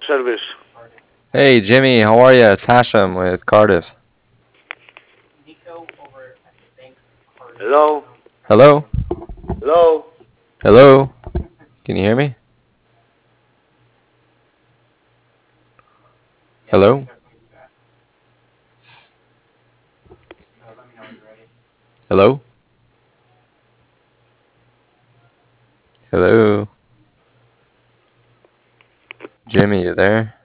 service. Hey Jimmy, how are you? It's Hashem with Cardiff. Hello? Hello? Hello? Hello? Can you hear me? Hello? Hello? Hello? Jimmy, you there?